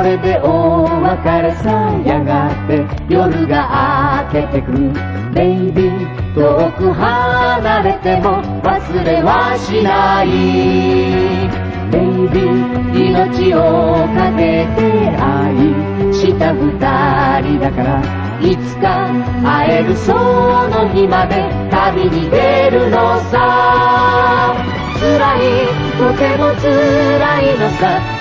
れでお別れさ。やがて夜が明けてくる。ベイビー遠く離れても忘れはしない。ベイビー命をかけて愛した二人だから、いつか会えるその日まで旅に出るのさ。辛い、とても辛いのさ。